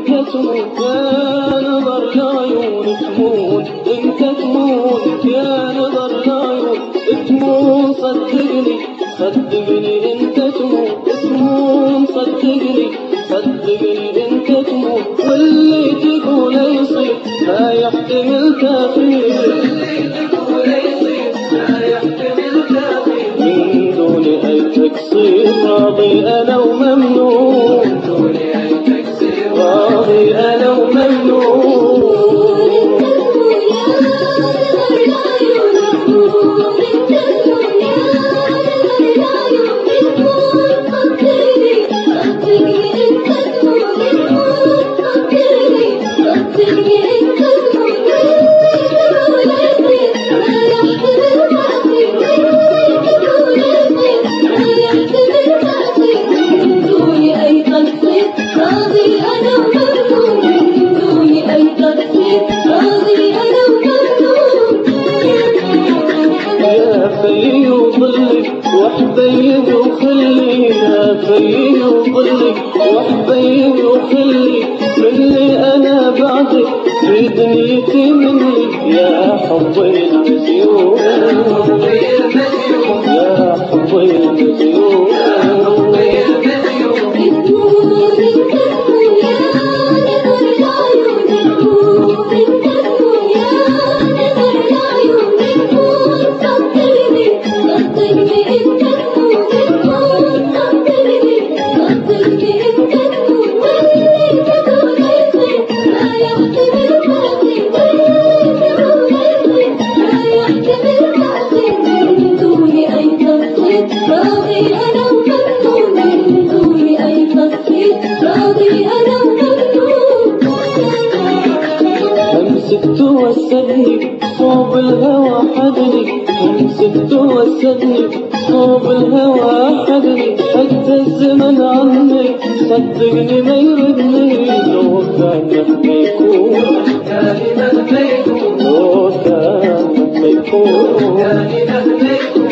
انت تموت يا نظر العيون تموت، انت تموت يا نظر العيون تموت. صدقني صدقني انت تموت تموت، صدقني صدقني انت تموت. واللي تقوله يصير لا يحتمل تأخير، من دون أي تقصير راضي أنا وممنون، راضي أنا وممنون. وحبيبي وخلي يا فيي وظلي، وحبيبي وخلي مني انا بعدك في دنيتي مني يا حبي المزيون، يا حبي المزيون. همسكت وسدني صوب الهوى حدني، همسكت وسدني صوب الهوى حدني. حتى الزمن عني صدقني ما يردني، لو كان مهما يكون كان مهما يكون، لو كان مهما يكون كان مهما يكون.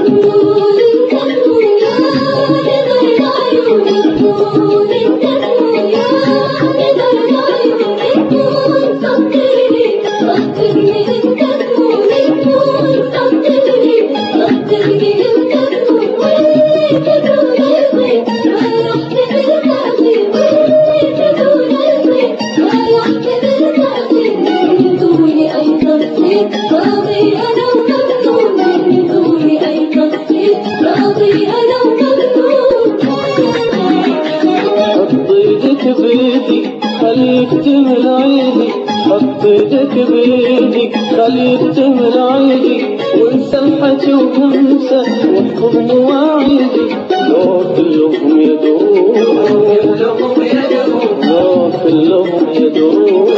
بيدي خليك تمل عيدي، حط ايدك بيدي خليك تمل عيدي، وانسى الحكي وتنسى واحفظ مواعيدي. لو كلهم يدور، لو كلهم يدور